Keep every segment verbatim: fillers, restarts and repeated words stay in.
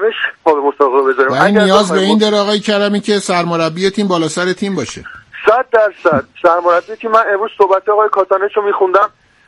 آرامش پا به مسابقه بذاریم. اگر نیاز به این داره آقای کرمی که سرمربی تیم بالا سر تیم باشه. صد درصد سرمربی تیم. من امروز صحبت آقای کاتانچ رو میخوندم،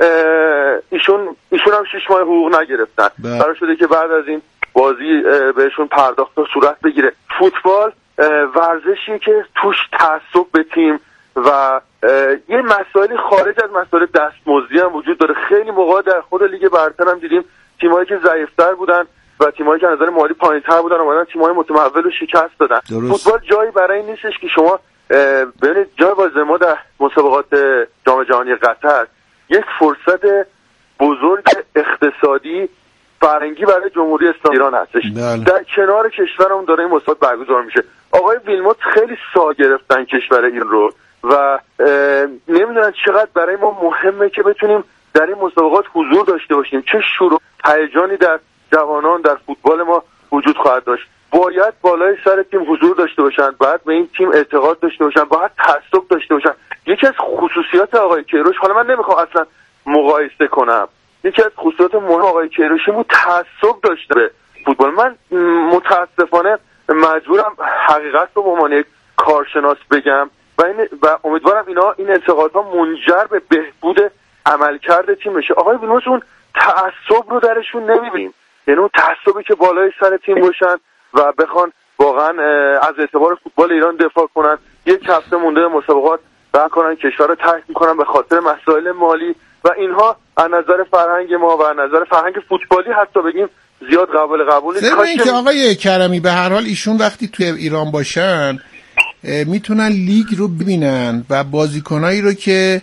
ایشون ایشون هم شش ماه حقوق نگرفتن. قرار شده که بعد از این بازی بهشون پرداخت صورت بگیره. فوتبال ورزشی که توش تعصب به تیم و یه مسائلی خارج از مسائل دستمزدی هم وجود داره. خیلی موقع در خود لیگ برتر هم دیدیم تیمایی که ضعیف‌تر بودن و تیمایی که از نظر مالی پایین‌تر بودن اومدن تیمای متمول رو شکست دادن. درست. فوتبال جایی برای این نیستش که شما ببینید جای بازی ما در مسابقات جام جهانی قطر یک فرصت بزرگ اقتصادی فرهنگی برای جمهوری اسلامی ایران هستش. دل. در کنار کشورمون داره این مسابقات برگزار میشه. آقای ویلموت خیلی سا گرفتن کشور این رو و نمیدونن چقدر برای ما مهمه که بتونیم در این مسابقات حضور داشته باشیم. چه شور و هیجانی در جوانان در فوتبال ما وجود خواهد داشت. باید بالای سر تیم حضور داشته باشن، باید به این تیم اعتقاد داشته باشن، باید تعصب داشته باشن. یکی از خصوصیات آقای کیروش، حالا من نمیخوام اصلا مقایسه کنم، یکی از خصوصیات مهم آقای کیروش بود تعصب داشته به فوتبال. من متاسفانه مجبورم حقیقت رو به عنوان یک کارشناس بگم و این و امیدوارم اینا این انتقادها منجر به بهبود عملکرد تیم بشه. آقای ویلموت اون تعصب رو درشون نمیبینیم، یعنی اون تعصبی که بالای سر تیم باشن و بخوان واقعا از اعتبار فوتبال ایران دفاع کنن. یک هفته مونده مسابقات رد کنن، کشور رو ترک میکنن به خاطر مسائل مالی و اینها از نظر فرهنگ ما و از نظر فرهنگ فوتبالی حتی بگیم زیاد قابل قبول نیست. ضمن اینکه آقای کرمی به هر حال ایشون وقتی توی ایران باشن میتونن لیگ رو ببینن و بازیکنایی رو که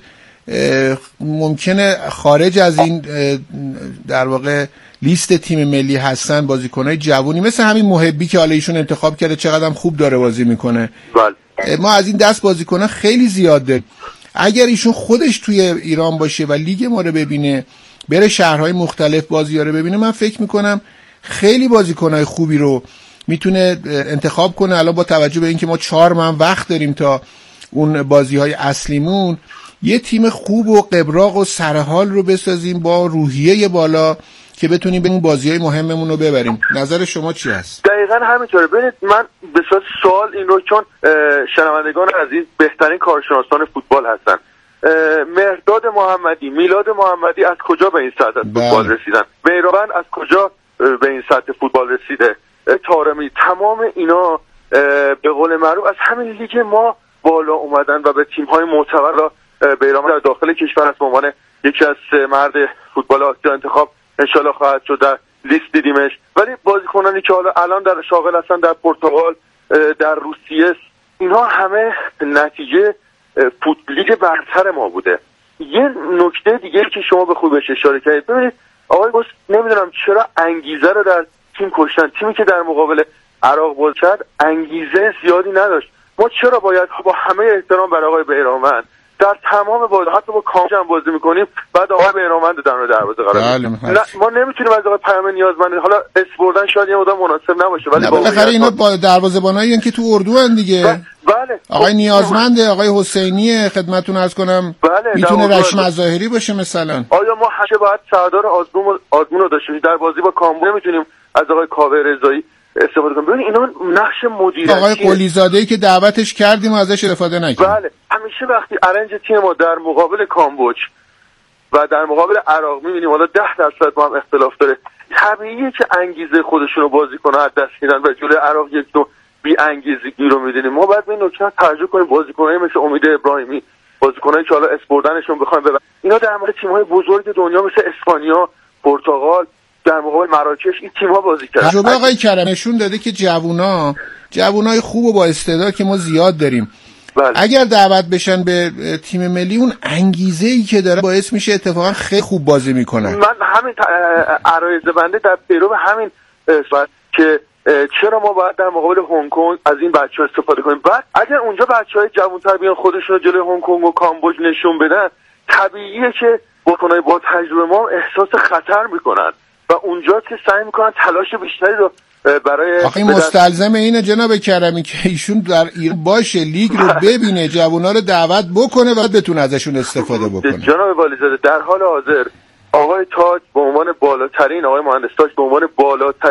ممکنه خارج از این در واقع لیست تیم ملی هستن، بازیکنای جوونی مثل همین محبی که حالا ایشون انتخاب کرده چقدر هم خوب داره بازی میکنه. بله. ما از این دست بازیکن‌ها خیلی زیاد داریم. اگر ایشون خودش توی ایران باشه و لیگ ما رو ببینه، بره شهرهای مختلف بازی‌ها رو ببینه، من فکر میکنم خیلی بازیکن‌های خوبی رو میتونه انتخاب کنه. الان با توجه به اینکه ما چهار ماه وقت داریم تا اون بازی‌های اصلیمون یه تیم خوب و قبراق و سرحال رو بسازیم با روحیه بالا که بتونیم به اون بازی‌های مهممون رو ببریم. نظر شما چی هست؟ دقیقاً همینطوره. ببینید من به صورت سوال این رو، چون شنوندگان عزیز بهترین کارشناسان فوتبال هستن، مهرداد محمدی، میلاد محمدی از کجا به این سطح فوتبال رسیدن؟ بیرانوند از کجا به این سطح فوتبال رسیده؟ طارمی، تمام اینا به قول معروف از همین لیگ ما بالا اومدن و به تیم‌های معتبر بیرانوند در داخل کشور است به عنوان یکی از سه مرد فوتبال آسیا انتخاب انشالله خواهد شد. در لیست دیدیمش. ولی بازیکنانی که حالا الان در شاغل هستن در پرتغال، در روسیه، اینها همه نتیجه فوتبالیگ برتر ما بوده. یه نکته دیگه که شما به خوبی بهش اشاره کردید، ببینید آقای گوش نمیدونم چرا انگیزه رو در تیم کشتن. تیمی که در مقابل عراق بازی کرد انگیزه زیادی نداشت. ما چرا باید با همه احترام برای آقای بیرانوند در تمام بازی حتی با کامج هم بازی میکنیم بعد آقای بیرانوند در دروازه قرار میدیم؟ ما نمیتونیم از آقای پیام نیازمند، حالا اسم بردن شاید یه مقدار مناسب نباشه ولی بالاخره اینا با دروازه‌بانایی ان که تو اردو ان دیگه. بله. آقای نیازمند، آقای حسینی خدمتتون عرض کنم، بله. میتونه رشم ظاهری باشه مثلا. آیا ما همیشه باید سردار آزمون آزمون رو داشته باشیم در بازی با کامبو؟ نمیتونیم از آقای کاوه رضایی استفاده کنیم؟ ببین اینا نقش مدیریتی. آقای قلیزاده‌ای که دعوتش کردیم و ازش استفاده نکردیم. بله. همیشه وقتی ارنج تیم ما در مقابل کامبوج و در مقابل عراق می‌بینیم حالا ده درصد با هم اختلاف داره، طبیعیه که انگیزه خودشون رو بازیکن‌ها از دست میدن و جلوی عراق یک دو بی انگیزگی رو می‌بینیم. ما باید به این نکته توجه کنیم. بازیکنایی مثل امید ابراهیمی، بازیکنایی که حالا اسپوردنشون بخوایم ببریم، اینا در مورد تیم‌های بزرگ دنیا مثل اسپانیا، پرتغال، در مقابل مراکش این تیم‌ها بازی کردن. تجربه آقای کرم نشون داده که جوونا جوونای خوب و با استعداد که ما زیاد داریم، بله. اگر دعوت بشن به تیم ملی اون انگیزه‌ای که داره باعث میشه اتفاقا خیلی خوب بازی میکنن. من همین عرایض بنده در پیرو همین صورت که چرا ما باید در مقابل هنگ کنگ از این بچه‌ها استفاده کنیم. بعد اگر اونجا بچه‌های جوان‌تر بیان خودشون رو جلوی هنگ کنگ و کامبوج نشون بدن، طبیعیه که بازیکن‌های با تجربه ما احساس خطر میکنن و اونجاست که سعی میکنن تلاش بیشتری رو برای آخه مستلزم اینه جناب کرمی که ایشون در ایران باشه، لیگ رو ببینه، جوونا رو دعوت بکنه و بتونه ازشون استفاده بکنه. جناب والیزاده در حال حاضر آقای تاج به عنوان بالاترین، آقای مهندس تاج به عنوان بالاترین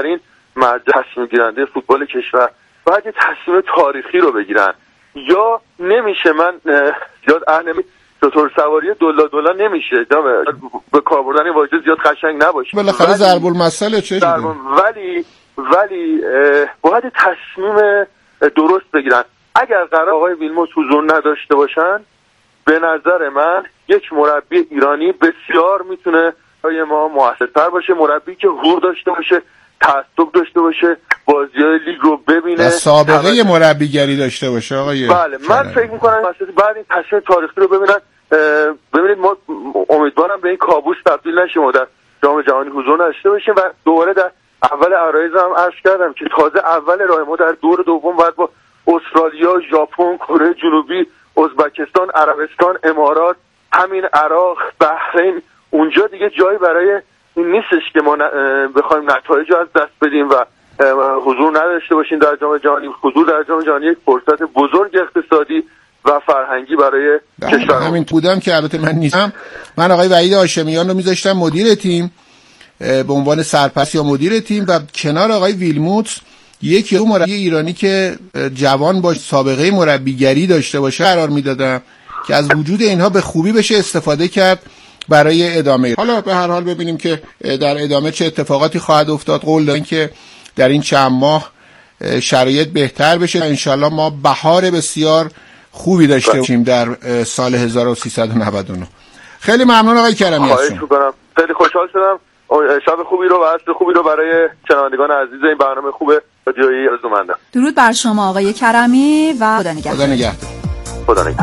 مرجع تصمیم گیرنده فوتبال کشور باید یه تصمیم تاریخی رو بگیرن. یا نمیشه، من زیاد اهل موتور سواری دولا دولا نمیشه، به کار بردن این واژه زیاد قشنگ نباشه، بالاخره ضرب المثل چه شده، ولی ولی باید تصمیم درست بگیرن. اگر قرار آقای ویلموت حضور نداشته باشن، به نظر من یک مربی ایرانی بسیار میتونه برای ما موثرتر باشه، مربی که حضور داشته باشه، تعصب داشته باشه، بازی‌های لیگ رو ببینه، سابقه مربیگری داشته باشه. آقای بله من فکر می‌کنم بعد این تصمیم تاریخی رو ببینن. ببینید ما امیدوارم به این کابوس تبدیل نشیم و در جام جهانی حضور نداشته باشیم. و دوباره در اول عرایض هم عرض کردم که تازه اول راه ما در دور دوم باید با استرالیا، ژاپن، کره جنوبی، ازبکستان، عربستان، امارات، همین عراق، بحرین، اونجا دیگه جایی برای این نیستش که ما بخوایم نتایج رو از دست بدیم و حضور نداشته باشیم در جام جهانی. حضور در جام جهانی یک فرصت بزرگ اقتصادی و فرهنگی برای کشور. همین بودم که البته من نیستم، من آقای وحید هاشمیان رو میذاشتم مدیر تیم به عنوان سرپرست یا مدیر تیم و کنار آقای ویلموت یک یه مربی ایرانی که جوان باشه، سابقه مربیگری داشته باشه قرار میدادم که از وجود اینها به خوبی بشه استفاده کرد برای ادامه. حالا به هر حال ببینیم که در ادامه چه اتفاقاتی خواهد افتاد. قول دادن که در این چند ماه شرایط بهتر بشه، انشالله ما بهار بسیار خوبی داشته باشیم در سال هزار و سیصد و نود و نه. خیلی ممنون آقای کرمی از شما. خیلی خوشحال شدم. شب خوبی رو و عصر خوبی رو برای شنوندگان عزیز این برنامه خوب رادیویی آرزو مندم. درود بر شما آقای کرمی و خدا نگهدار. خدا نگهدار. خدا نگهدار.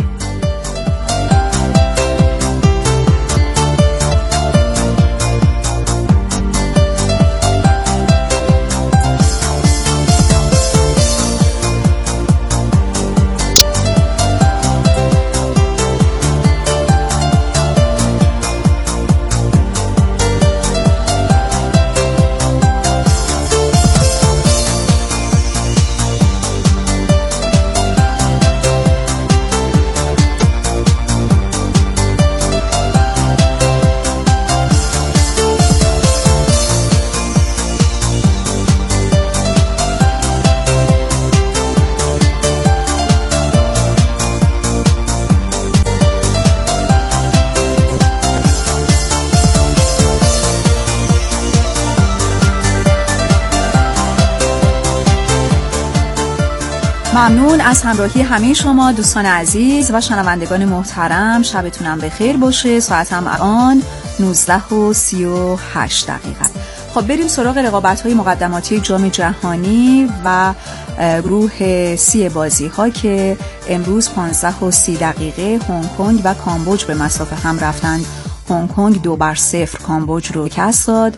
ممنون از همراهی همه شما دوستان عزیز و شنوندگان محترم. شبتونم بخیر باشه. ساعتم الان نوزده و سی و هشت دقیقه. خب بریم سراغ رقابت‌های مقدماتی جام جهانی و گروه سی بازی ها که امروز پانزده و سی دقیقه هنگ کنگ و کامبوج به مسافه هم رفتند. هنگ کنگ دو بر صفر کامبوج رو شکست داد.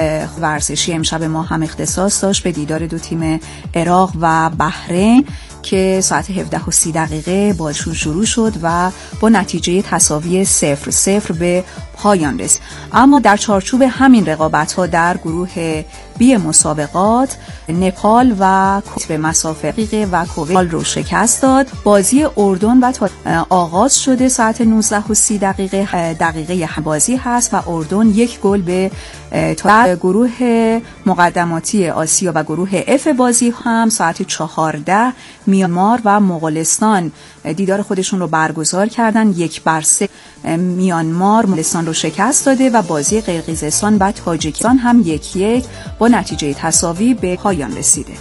ورزشی امشب ما هم اختصاص داشت به دیدار دو تیم عراق و بحرین که ساعت هفده و سی دقیقه بازیشون شروع شد و با نتیجه تساوی صفر صفر به پایان رسید. اما در چارچوب همین رقابت‌ها در گروه بی مسابقات نپال و کویت به مسافه دقیقه و کویت رو شکست داد. بازی اردن و آغاز شده ساعت نوزده و سی دقیقه دقیقه بازی هست و اردن یک گل به تا گروه مقدماتی آسیا و گروه اف بازی هم ساعت چهارده میانمار و مغولستان دیدار خودشون رو برگزار کردن. یک بر سه میانمار مغولستان رو شکست داده و بازی قرقیزستان و تاجیکستان هم یک یک با نتیجه تساوی به پایان رسیده.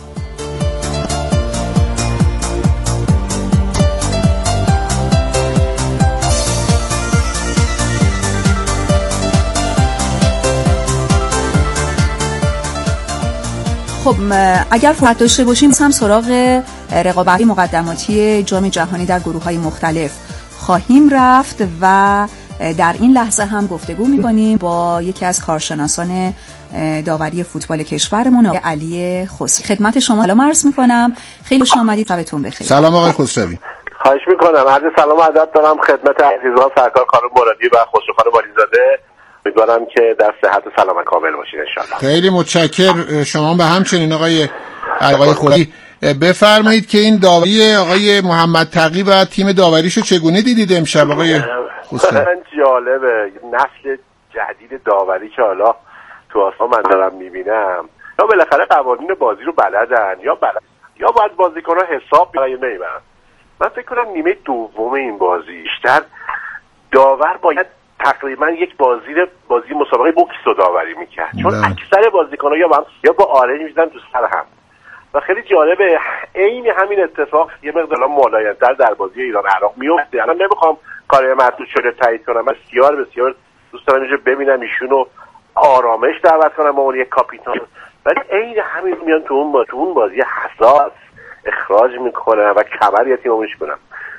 خب اگر فرصت داشته باشیم هم سراغ رقابت مقدماتی جام جهانی در گروه‌های مختلف خواهیم رفت و در این لحظه هم گفتگو می‌کنیم با یکی از کارشناسان داوری فوتبال کشورمون علی خسروی. خدمت شما سلام عرض می‌کنم. خیلی خوش آمدید. شبتون بخیر. سلام آقای خسروی. خواهش می‌کنم. عرض سلام و ادب دارم خدمت عزیزان سرکار خانم مرادی و خسرو خانم والیزاده. امیدوارم که در صحت و سلامت کامل باشید ان شاءالله. خیلی متشکر. شما به همچنین آقای آقای خسروی. بفرمایید که این داوری آقای محمد تقی و تیم داوریشو چگونه دیدید امشب آقای خسروی؟ جالبه نسل جدید داوری که حالا تو آسمان من دارم میبینم یا بالاخره قوانین بازی رو بلدن یا بلد یا باید بازیکن‌ها حساب یا نمیبرن. من فکر کنم نیمه دوم این بازی بیشتر داور باید تقریبا یک بازی بازی مسابقه بوکس رو داوری میکرد، چون ده. اکثر بازیکن‌ها یا با یا با آرنج میزدن تو سر هم و خیلی جالبه عین همین اتفاق یه مقدار مالایان‌تر در بازی ایران عراق میفته. الان نمیخوام کار مردود شده تایید کنم، من بسیار بسیار دوست دارم اینجا ببینم ایشونو آرامش دعوت کنم با اون یک کاپیتان، ولی عین همین میان تو اون تو اون بازی حساس اخراج میکنن و کمر یه تیمو میشکنن.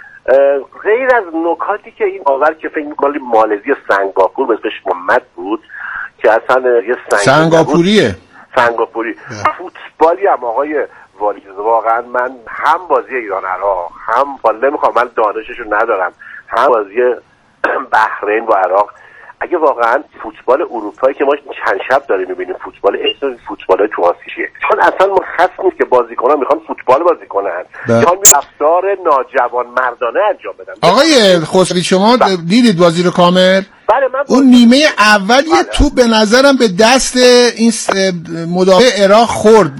غیر از نکاتی که این آور که فکر می‌کنم مالزی سنگاپور به اسمش محمد بود که اصلا یه سنگ سنگاپوریه سنگاپوری فوتبالی هم آقای والیز واقعا من هم بازی ایران عراق هم بالا نمیخوام من دانششو ندارم هم بازی بحرین و عراق، اگه واقعا فوتبال اروپایی که ما چند شب داریم میبینیم فوتبال اسم فوتبال تو آسیاییه، چون اصلا مخصص نیست که بازیکن‌ها میخوان فوتبال بازی کنن یا رفتار ناجوان مردانه انجام بدن. آقای خسروی شما بله. دیدید بازی رو کامل؟ بله من اون نیمه اول یه توپ به نظرم به دست این مدافع عراق خورد.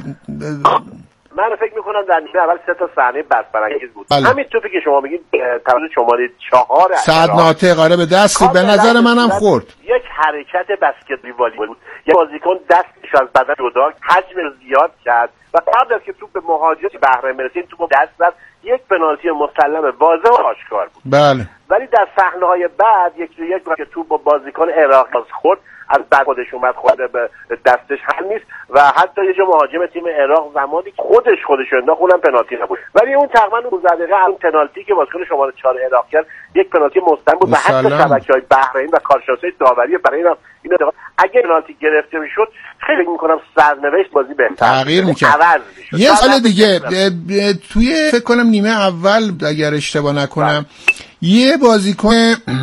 من فکر میکنم در نیمه اول سه تا صحنه بسپرانگیز بود. بله. همین توپی که شما میگید توسط شماره چهار سعد ناطق آره به دست به نظر منم خورد. یک حرکت بسکتبالی بود. یک بازیکن دستش از بدن جدا حجم زیاد کرد و قبل از که توپ به مهاجم بحرین برسید توپ دست زد. یک پنالتی مسلم واضح و آشکار بود. بله. ولی در صحنه‌های بعد یک یک که توپ با بازیکن عراق خورد از بعد خودش اومد خورده به دستش هم نیست و حتی یه جا مهاجم تیم عراق زمانی که خودش خودش انداخت اونم پنالتی نبود، ولی اون تقریبا نوزده دقیقه اون پنالتی که بازیکن شماره چهار عراق کرد یک پنالتی مستقیم بود و حتی شبکه‌های بحرین و کارشناسای داوری برای اینا اینا اگه پنالتی گرفته میشد خیلی می‌کنم سرنوشت بازی بهتر تغییر می‌کرد. یه سال دیگه توی فکر کنم نیمه اول اگر اشتباه نکنم یه بازیکن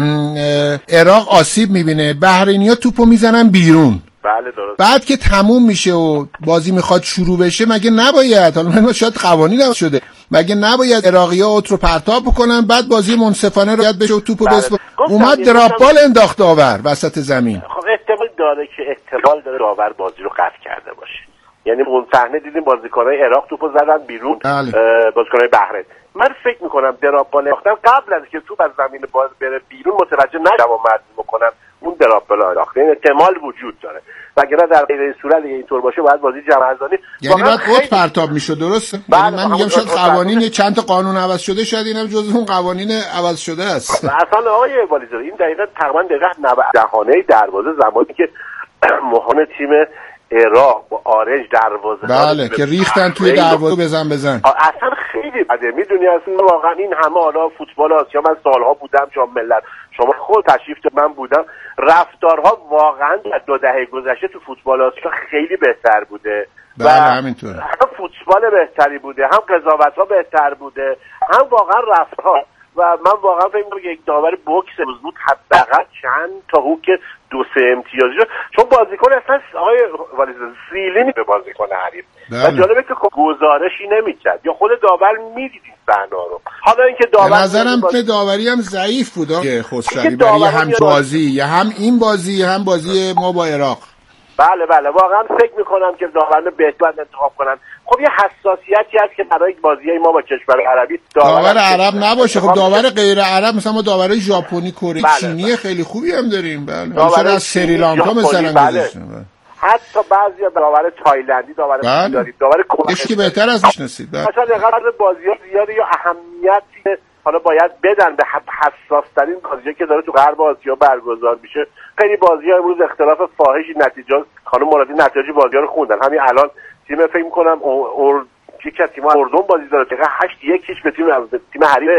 عراق آسیب می‌بینه، بحرینی‌ها توپو میزنن بیرون. بله درست. بعد که تموم میشه و بازی میخواد شروع بشه مگه نباید، حالا من شاید قوانین شده، مگه نباید عراقی‌ها اوت رو پرتاب بکنن بعد بازی منصفانه رعایت بشه و توپو بله. بس اومد دراپ بال انداخت داور وسط زمین. خب احتمال داره که احتمال داره داور بازی رو قطع کرده باشه، یعنی اون صحنه دیدیم بازیکن‌های عراق توپو زدن بیرون بله. بازیکن‌های بحرین. من فکر میکنم دراپ بال انداختن قبل از که توپ از زمین باز بره بیرون متوجه نشدم و مد میکنن اون دراپ بال انداختن، این احتمال وجود داره، وگرنه در غیر این صورت اگه اینطور باشه باید بازی جمع‌زنی یعنی باید اوت پرتاب میشد. درسته؟ یعنی من میگم شاید قوانین چند تا قانون عوض شده، شاید اینم جزء اون قوانین عوض شده است. اصلا آقای والیزر این دقیقاً تقریبا دقیقاً نود دهانه دروازه زمانی که مهاجم تیم عراق با آرنج دروازه بله که ریختن توی دروازه بزن بزن اصلا خیلی بده. میدونی اصلا واقعا این همه حالا فوتبال آسیا من سالها بودم جام ملت، شما خود تشریف من بودم، رفتارها واقعا در دو دهه گذشته تو فوتبال آسیا خیلی بهتر بوده. بله همینطوره. هم فوتبال بهتری بوده، هم قضاوت‌ها بهتر بوده، هم واقعا رفتار و من واقعا فکر می‌کنم یک داور بوکس روز بود حداقل چند تا هوک دو سه امتیازی رو، چون بازیکن اصلا آقای والیزر زیلینی به بازیکن حریف و جالبه که گزارشی نمی‌کرد یا خود داور می‌دید این صحنه رو. حالا اینکه داور به نظرم باز... داوری هم ضعیف بود که خسروی برای هم بازی یا هم این بازی هم بازی ما با عراق. بله بله واقعا فکر میکنم که داوران بهتر انتخاب کنن. خب یه حساسیتی هست که برای بازیای ما با کشور عربی داور, داور عرب نباشه. خب داور غیر عرب مثلا ما داور ژاپنی، کره، بله چینی بله. خیلی خوبی هم داریم. بله داور از سریلانکا مثلا بله. حتی بعضی داور تایلندی داور بله. داریم، داور کره که بهتر از میشناسید. بله. مثلا دقیقاً بازی‌ها زیاده یا اهمیتی حالا باید بدن به حساس ترین بازی‌ها که داره تو غرب آسیا برگزار میشه. خیلی بازی‌ها امروز اختلاف فاحشی نتیجه خانم مرادی نتایج بازی‌ها رو خوندن. همین الان تیم فکر می‌کنم اور یک از تیم‌ها اردن بازی داره دقیقاً هشت یک هیچ به تیم تیم حریف.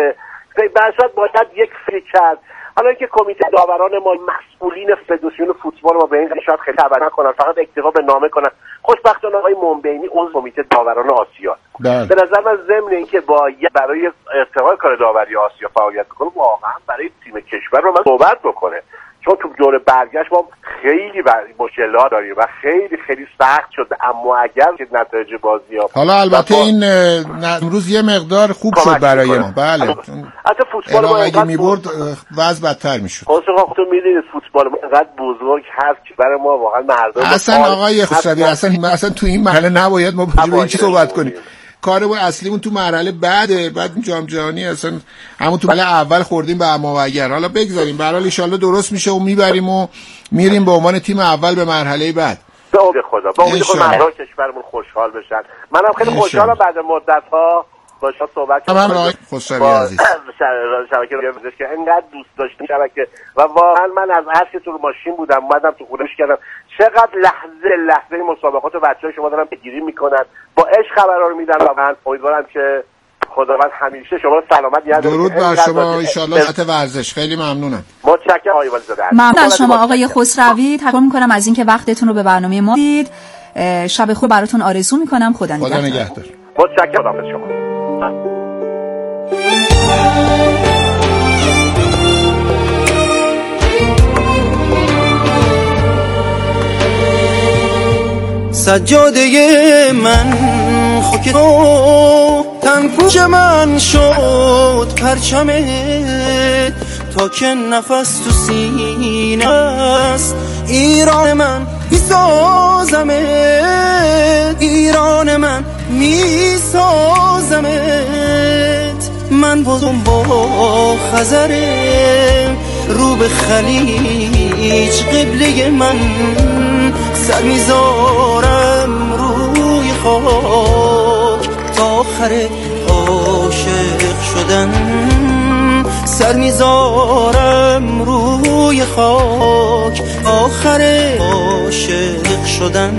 بعد باید یک فکر کرد. حالا اینکه کمیته داوران ما مسئولین فدراسیون فوتبال ما به این شاید خیلی توجه نکنن، فقط اکتفا به نامه کنن. خوشبختانه آقای منبعینی عضو کمیته داوران آسیا. به نظر من ضمن اینکه باید برای ارتقای کار داوری آسیا فعالیت کنه، واقعا برای تیم کشور رو من صحبت بکنه، چون تو دوره برگشت ما خیلی مشکلات داریم و خیلی خیلی سخت شده، اما اگر که نتایج بازی ها حالا البته این امروز یه مقدار خوب شد برای ما. بله حتی فوتبال ما اگه میبرد وضع بدتر میشد. خب تو میدونید فوتبال ما انقدر بزرگ هست که برای ما واقعا مردم اصلا آقای خسروی اصلا اصلا تو این مرحله نباید ما راجع به این چیز صحبت کنیم. کار ما اصلیمون تو مرحله بعده، بعد جام جهانی اصلا همون تو مرحله اول خوردیم به اما و اگر. حالا بگذاریم به هر حال ان شاءالله درست میشه و میبریم و میریم به عنوان تیم اول به مرحله بعد. به امید خدا، به امید خدا مردم کشورمون خوشحال بشن. منم خیلی خوشحالم بعد مدت ها با شما صحبت کردم. من آقای خسروی عزیز شبکه رادیو که انقدر دوست داشتم شبکه و واقعا من از هر که تو ماشین بودم اومدم تو خونه‌اش کردم چقدر لحظه لحظه مسابقات و بچه‌ها شما دارن بگیری میکنن، با عشق خبرا رو میدن و من امیدوارم که خداوند همیشه شما رو سلامت یاد کنه. درود بر شما ان شاءالله. ساعت ورزش خیلی ممنونم. متشکرم آقای ولیزاده. ممنون از شما آقای خسروی. تشکر می‌کنم از اینکه وقتتون رو به برنامه ما دید. شب خوب براتون آرزو می‌کنم. خدا نگهدار. خدا نگهدار. متشکرم از شما. سجاده من خاک تو تنپوش من شد پرچمه تا که نفس تو سینه است ایران من میسازمت ایران من میسازمت من بازم با خزره رو به خلیج قبله من سر میذارم روی خاک تا آخر عاشق شدن سر میذارم روی خاک آخر عاشق شدن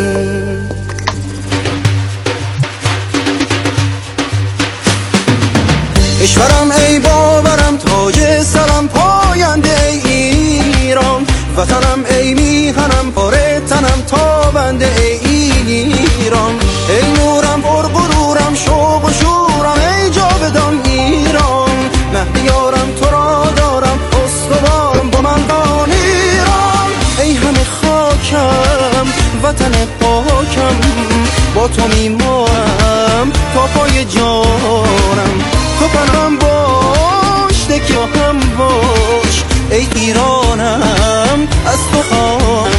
کشورم ای باورم تاج سرم پاینده ای ایران وطنم ای میهنم پاره تنم تابنده ای ایران ای نورم پر غرورم شوق و شورم ای جاودان ایران مهدیارم تو را دارم استوارم با من بان ایران ای همه خاکم وطن پاکم با تو میمارم تا پای جانم تو پناهم باش دکیه هم باش ای ایرانم از تو خواهم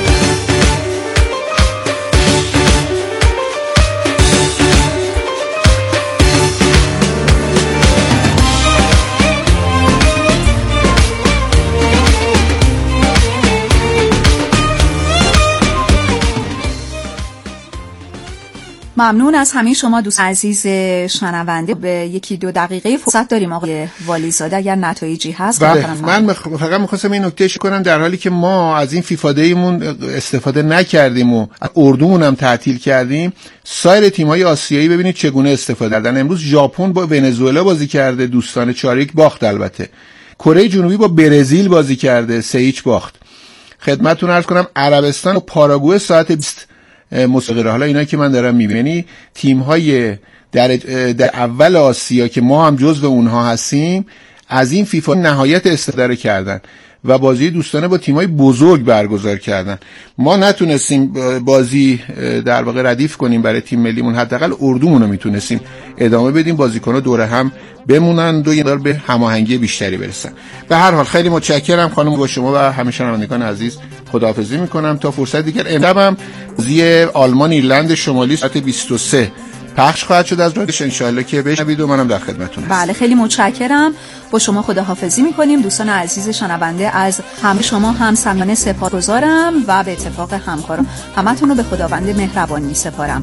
ممنون از همه شما دوست عزیز شنونده. به یکی دو دقیقه فرصت داریم آقای والیزاده اگر نتایجی هست. من مخ... فقط می‌خواستم این نکته اشاره کنم در حالی که ما از این فیفا دیمون استفاده نکردیم و اردومون هم تعطیل کردیم، سایر تیم‌های آسیایی ببینید چگونه استفاده کردن. امروز ژاپن با ونزوئلا بازی کرده، دوستانه چهار یک باخت. البته کره جنوبی با برزیل بازی کرده، سه هیچ باخت. خدمتتون عرض کنم عربستان و پاراگوئه ساعت بیست مسابقه. حالا اینا که من دارم میبینم یعنی تیم‌های در در اول آسیا که ما هم جزو اونها هستیم از این فیفا نهایت استفاده کردن و بازی دوستانه با تیم‌های بزرگ برگزار کردن. ما نتونستیم بازی در واقع ردیف کنیم برای تیم ملیمون، حداقل اردومون رو میتونستیم ادامه بدیم، بازیکن‌ها دور هم بمونن و یه مقدار به هماهنگی بیشتری برسن. به هر حال خیلی متشکرم خانم، با شما و همه شنوندگان عزیز خداحافظی میکنم تا فرصت دیگر. امشبم بازی آلمان ایرلند شمالی ساعت بیست و سه پخش خواهد شد از رادیوش، انشالله که بشنوید و منم در خدمتتون هستم. بله خیلی متشکرم. با شما خداحافظی میکنیم. دوستان عزیز شنونده از همه شما هم صمیمانه سپاسگزارم و به اتفاق همکارم همتون رو به خداوند مهربان میسپارم.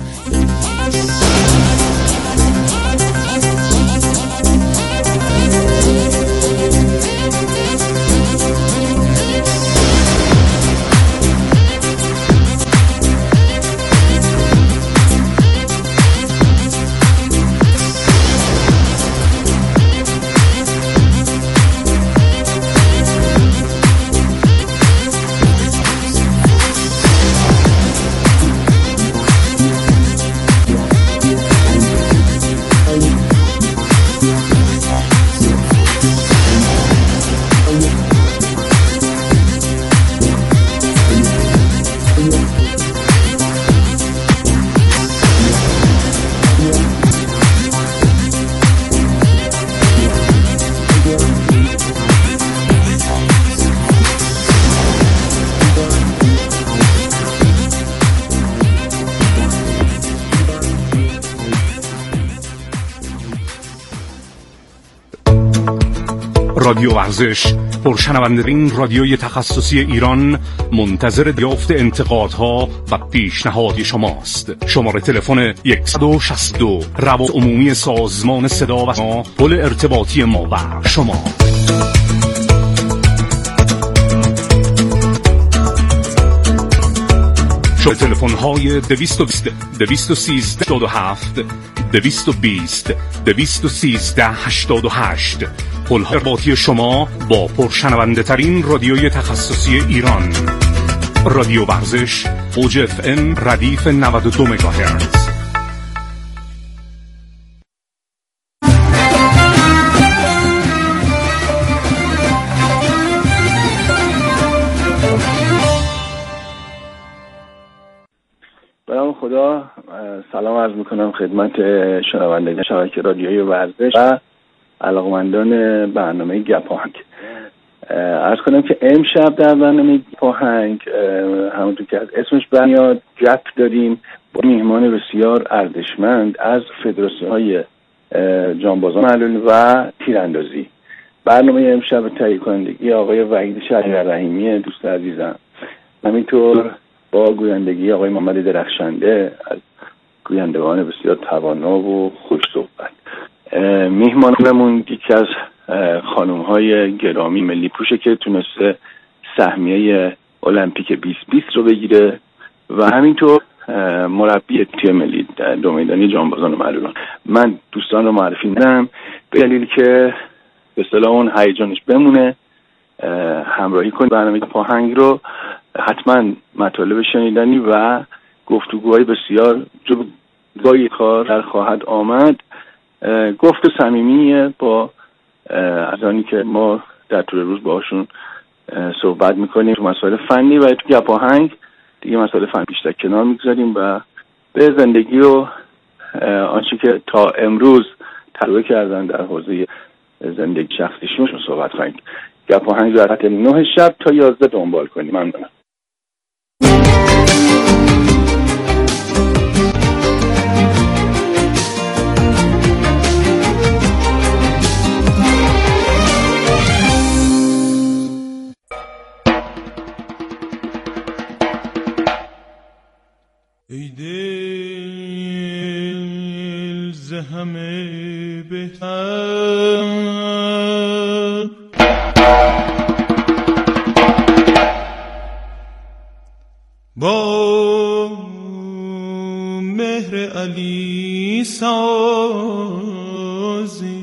رادیو ورزش، پرشنونده‌ترین رادیوی تخصصی ایران، منتظر دریافت انتقادها و پیشنهاد شماست. شماره تلفن صد و شصت و دو روابط عمومی سازمان صدا و سیما، پل ارتباطی ما و شما. شماره تلفن های دویست و بیست دویست و سیزده هشتاد و هفت دویست و بیست دویست و سیزده هشتاد و هشت. پل ارتباطی شما با پرشنونده ترین رادیوی تخصصی ایران، رادیو ورزش، اوج اف ام ردیف نود و دو مگاهرتز. برام خدا سلام عرض میکنم خدمت شنوندگان شبکه رادیویی ورزش و علاقمندان برنامه گپاهنگ. عرض کنم که امشب در برنامه گپاهنگ همونطور که از اسمش برمیاد گپ داریم با میهمان بسیار ارزشمند از فدراسیون‌های جانبازان معلول و تیراندازی. برنامه امشب تهیه کنندگی آقای وحید شریع‌رحیمی دوست عزیزم، همینطور با گویندگی آقای محمد درخشنده از گویندگان بسیار توانا و خوش صحبت. میهمانمون یکی از خانم‌های گرامی ملی پوشه که تونسته سهمیه المپیک بیست بیست رو بگیره و همینطور مربی تیم ملی دو میدانی جانبازان معلولان. من دوستان رو معرفی می‌کنم به دلیلی که به اصطلاح اون هیجانش بمونه، همراهی کنید برنامه پاهنگ رو. حتما مطالب شنیدنی و گفتگوهای بسیار جای کار در خواهد آمد. گفت صمیمیه با ازانی که ما در طول روز باهاشون صحبت میکنیم تو مسائل فنی و تو گپ آهنگ دیگه مسائل فنی بیشتر کنار میگذاریم و به زندگی و آنچه که تا امروز تجربه کردن در حوزه زندگی شخصیشون صحبت کنیم. گپ آهنگ رو از نه شب تا یازده دنبال کنیم. ممنونم. ای دل ز همه بهتر با مهر علی سازی،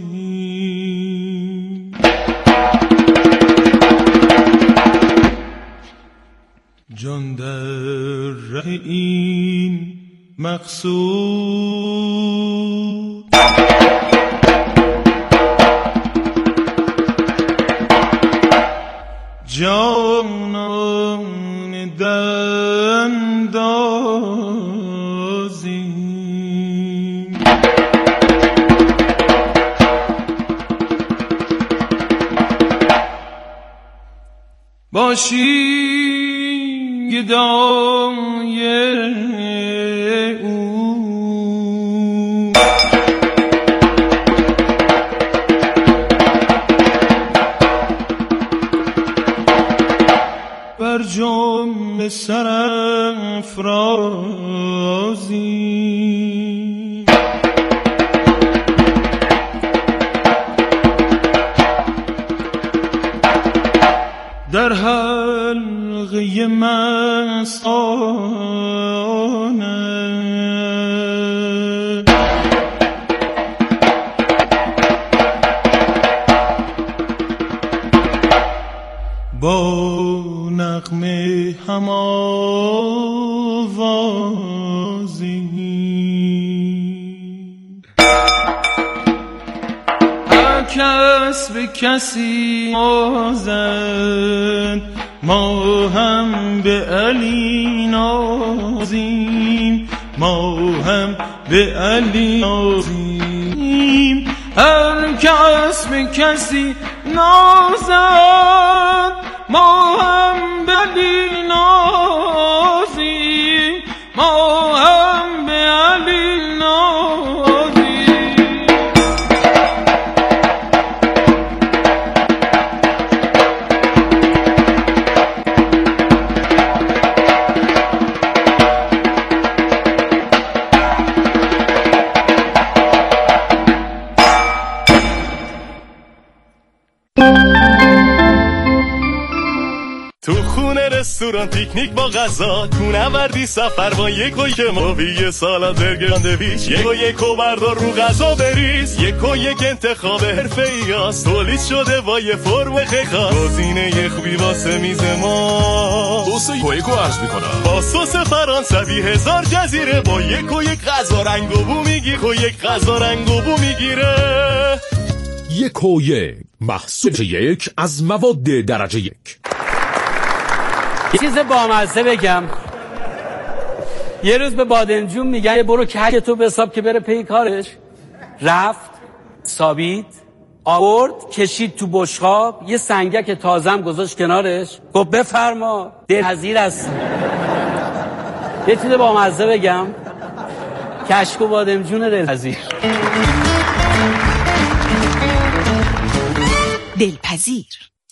جان در ره این مقصود، جانان دندازی، باشی گدای او، بر جمله سرافرازی، در حلقه مستانه، با نغمه هماوازی، هر کس به کسی آزد، ما هم به علی نازیم، ما هم به علی نازیم، هر کس به کسی نازد، ما هم به علی نازیم، ما هم به علی نازیم. رستوران پیکنیک با غذا کوهنوردی سفر با یک و یک موی سالاد برگر ساندویچ یک و یک و بردار رو غذا بریز یک و یک انتخاب حرفه‌ای است تولید شده با یه فرم خیلی خاص گزینه خوبی واسه میز ما سس کویکو عرض میکنم با سس فرانسوی هزار جزیره با یک و یک غذا رنگ و بو میگیره و یک غذا رنگ و بو میگیره یک و یک محصول یک از مواد درجه یک. یه چیز بامزه بگم. یه روز به بادمجون میگن برو کک تو بساب که بره پی کارش. رفت سابید آورد کشید تو بشقاب یه سنگک تازم گذاشت کنارش گفت بفرما دلپذیر هستم. یه چیز بامزه بگم. کشک و بادمجون دلپذیر. دلپذیر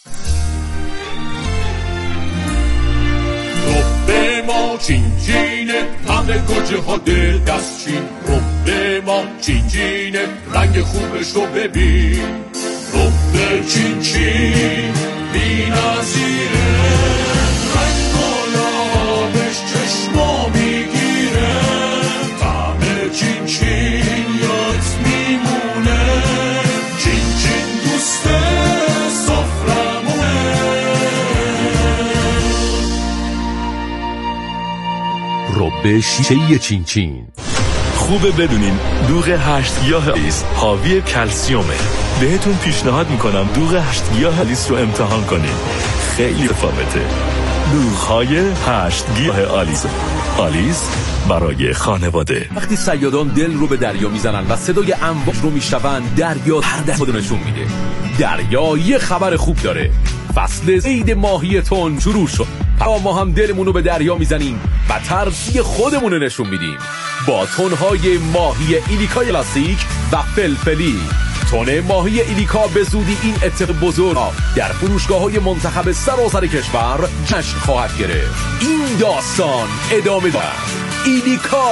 رب ما چین چینه همه گوجه ها دل دست چین رب ما چین چینه رنگ خوبش رو ببین رب چین چین بی نظیره رنگ گلابش چشما میگیره طعم چین چین یاد میمونه چین چین دوست سفرمونه رب شیشه چین چین. خوبه بدونین دوغ هشت گیاه آلیس حاوی کلسیومه. بهتون پیشنهاد میکنم دوغ هشت گیاه آلیس رو امتحان کنین. خیلی متفاوته. دوغ‌های هشت گیاه آلیس. آلیس برای خانواده. وقتی صیادان دل رو به دریا میزنن و صدای امواج رو میشنون دریا هر دست خودو نشون میده. دریا یه خبر خوب داره. فصل صید ماهی تن شروع شد. ما هم دلمون رو به دریا میزنیم و ترسی خودمون رو نشون میدیم با تنهای ماهی ایلیکا کلاسیک و فلفلی. تن ماهی ایلیکا به زودی این اتفاق بزرگ در فروشگاه‌های منتخب سراسر کشور جشن خواهد گرفت. این داستان ادامه دارد. ایلیکا